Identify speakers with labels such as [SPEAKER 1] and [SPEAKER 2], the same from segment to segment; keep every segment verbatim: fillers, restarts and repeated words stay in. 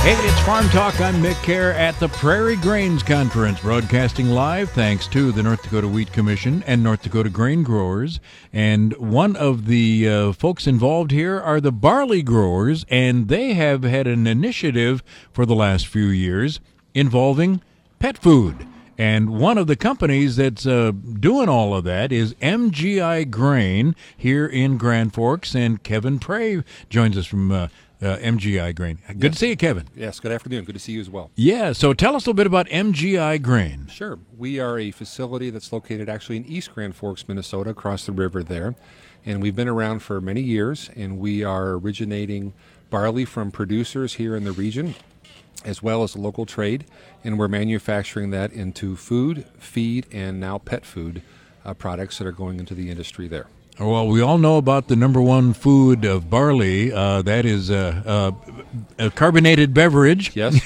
[SPEAKER 1] Hey, it's Farm Talk. I'm Mick Kerr at the Prairie Grains Conference, broadcasting live thanks to the North Dakota Wheat Commission and North Dakota Grain Growers. And one of the uh, folks involved here are the barley growers, and they have had an initiative for the last few years involving pet food. And one of the companies that's uh, doing all of that is M G I Grain here in Grand Forks, and Kevin Prey joins us from uh, uh, M G I Grain. Good
[SPEAKER 2] yes.
[SPEAKER 1] to see you, Kevin.
[SPEAKER 2] Yes, good afternoon. Good to see you as well.
[SPEAKER 1] Yeah, so tell us a little bit about M G I Grain.
[SPEAKER 2] Sure. We are a facility that's located actually in East Grand Forks, Minnesota, across the river there. And we've been around for many years, and we are originating barley from producers here in the region, as well as local trade, and we're manufacturing that into food, feed, and now pet food uh, products that are going into the industry there.
[SPEAKER 1] Well, we all know about the number one food of barley. Uh, that is uh, uh, a carbonated beverage.
[SPEAKER 2] Yes.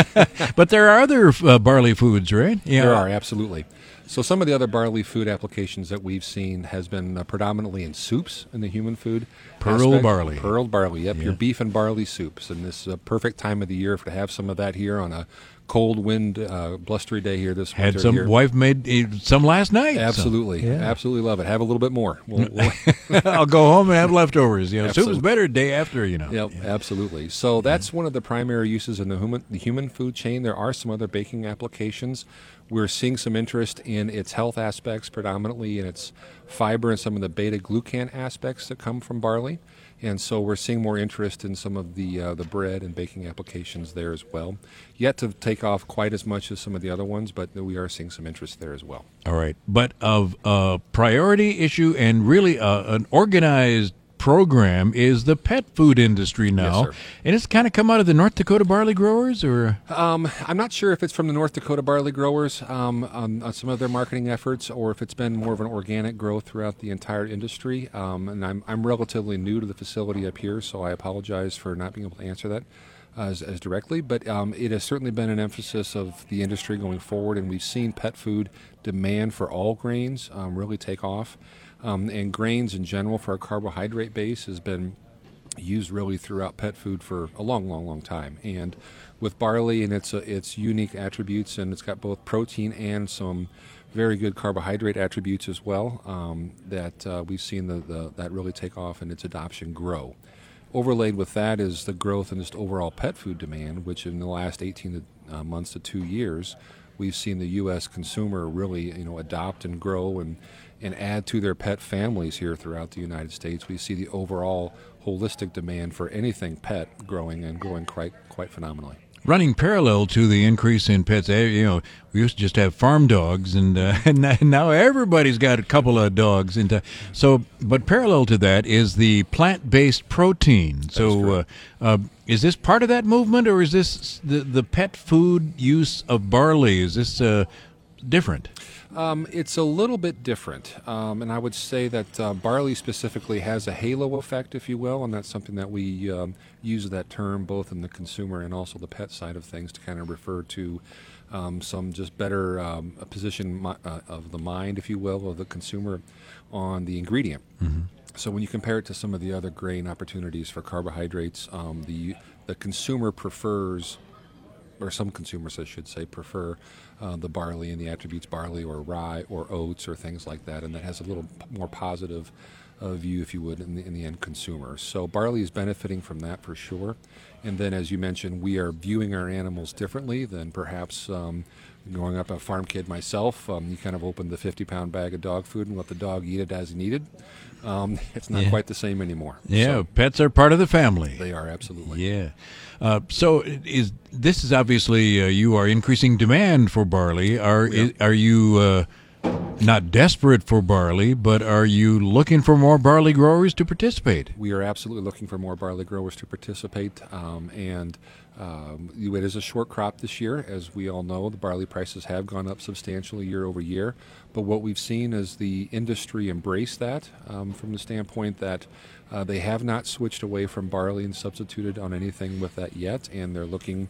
[SPEAKER 1] But there are other uh, barley foods, right?
[SPEAKER 2] Yeah. There are, absolutely. So some of the other barley food applications that we've seen has been uh, predominantly in soups in the human food.
[SPEAKER 1] Pearl
[SPEAKER 2] aspect.
[SPEAKER 1] barley.
[SPEAKER 2] Pearl barley, yep,
[SPEAKER 1] Yeah.
[SPEAKER 2] your beef and barley soups. And this is a perfect time of the year to have some of that here on a cold wind, uh, blustery day here this
[SPEAKER 1] Had
[SPEAKER 2] winter.
[SPEAKER 1] some
[SPEAKER 2] here.
[SPEAKER 1] wife made uh, some last night.
[SPEAKER 2] Absolutely.
[SPEAKER 1] So, yeah.
[SPEAKER 2] Absolutely love it. Have a little bit more. We'll, we'll
[SPEAKER 1] I'll go home and have leftovers. You know, soup is
[SPEAKER 2] Absolutely.
[SPEAKER 1] better day after, you know.
[SPEAKER 2] Yep,
[SPEAKER 1] Yeah.
[SPEAKER 2] absolutely. So that's one of the primary uses in the human, the human food chain. There are some other baking applications. We're seeing some interest in its health aspects, predominantly in its fiber and some of the beta-glucan aspects that come from barley. And so we're seeing more interest in some of the uh, the bread and baking applications there as well. Yet to take off quite as much as some of the other ones, but we are seeing some interest there as well.
[SPEAKER 1] All right. But of a priority issue and really a, an organized program is the pet food industry now.
[SPEAKER 2] Yes, sir.
[SPEAKER 1] And it's kind of come out of the North Dakota barley growers, or?
[SPEAKER 2] Um, I'm not sure if it's from the North Dakota barley growers um, on, on some of their marketing efforts, or if it's been more of an organic growth throughout the entire industry. Um, and I'm, I'm relatively new to the facility up here, so I apologize for not being able to answer that as, as directly. But um, it has certainly been an emphasis of the industry going forward, and we've seen pet food demand for all grains um, really take off. Um, and grains in general for a carbohydrate base has been used really throughout pet food for a long, long, long time. And with barley and its uh, its unique attributes, and it's got both protein and some very good carbohydrate attributes as well, um, that uh, we've seen the, the, that really take off and its adoption grow. Overlaid with that is the growth in just overall pet food demand, which in the last eighteen uh, months to two years, we've seen the U S consumer really, you know, adopt and grow and, and add to their pet families here throughout the United States. We see the overall holistic demand for anything pet growing and growing quite quite phenomenally.
[SPEAKER 1] Running parallel to the increase in pets, eh, you know, we used to just have farm dogs, and uh, and now everybody's got a couple of dogs. And uh, so, but parallel to that is the plant-based protein. So, uh, uh, is this part of that movement, or is this the the pet food use of barley? Is this uh, different?
[SPEAKER 2] Um, it's a little bit different, um, and I would say that uh, barley specifically has a halo effect, if you will, and that's something that we um, use that term both in the consumer and also the pet side of things to kind of refer to um, some just better um, a position mi- uh, of the mind, if you will, of the consumer on the ingredient. Mm-hmm. So when you compare it to some of the other grain opportunities for carbohydrates, um, the the consumer prefers, or some consumers, I should say, prefer uh, the barley and the attributes barley or rye or oats or things like that, and that has a little p- more positive uh, view, if you would, in the, in the end consumer. So barley is benefiting from that for sure. And then, as you mentioned, we are viewing our animals differently than perhaps um, growing up a farm kid myself. Um, you kind of opened the fifty-pound bag of dog food and let the dog eat it as needed. Um, it's not
[SPEAKER 1] Yeah.
[SPEAKER 2] quite the same anymore.
[SPEAKER 1] Yeah,
[SPEAKER 2] So
[SPEAKER 1] pets are part of the family.
[SPEAKER 2] they are, absolutely.
[SPEAKER 1] Yeah. Uh, so is this is obviously uh, you are increasing demand for barley. Are
[SPEAKER 2] Yeah.
[SPEAKER 1] i- are you uh, not desperate for barley, but are you looking for more barley growers to participate?
[SPEAKER 2] We are absolutely looking for more barley growers to participate, um, and um, it is a short crop this year. As we all know, the barley prices have gone up substantially year over year, but what we've seen is the industry embrace that um, from the standpoint that uh, they have not switched away from barley and substituted on anything with that yet, and they're looking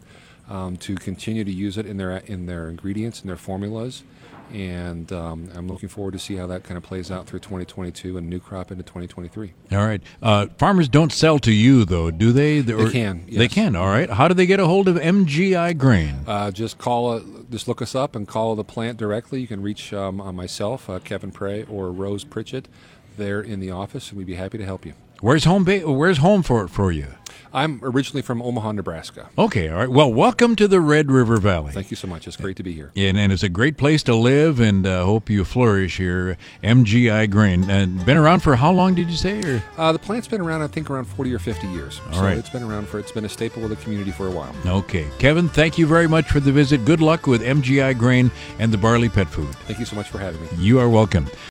[SPEAKER 2] um, to continue to use it in their in their ingredients and their formulas. And um, I'm looking forward to see how that kind of plays out through twenty twenty-two and new crop into twenty twenty-three.
[SPEAKER 1] All right. Uh, farmers don't sell to you, though, do they?
[SPEAKER 2] They
[SPEAKER 1] Or-
[SPEAKER 2] can, yes.
[SPEAKER 1] They can. All right. How do they get a hold of M G I Grain?
[SPEAKER 2] Uh, just call, uh, just look us up and call the plant directly. You can reach um, uh, myself, uh, Kevin Prey, or Rose Pritchett there in the office, and we'd be happy to help you.
[SPEAKER 1] Where's home? Ba- where's home for for you?
[SPEAKER 2] I'm originally from Omaha, Nebraska.
[SPEAKER 1] Okay. All right. Well, welcome to the Red River Valley.
[SPEAKER 2] Thank you so much. It's great to be here.
[SPEAKER 1] And, and it's a great place to live, and uh, hope you flourish here. M G I Grain. And been around for how long did you say? Or
[SPEAKER 2] Uh, the plant's been around, I think, around forty or fifty years.
[SPEAKER 1] All
[SPEAKER 2] so
[SPEAKER 1] right.
[SPEAKER 2] it's been around for, it's been a staple of the community for a while.
[SPEAKER 1] okay, Kevin, thank you very much for the visit. Good luck with M G I Grain and the barley pet food.
[SPEAKER 2] Thank you so much for having me.
[SPEAKER 1] You are welcome.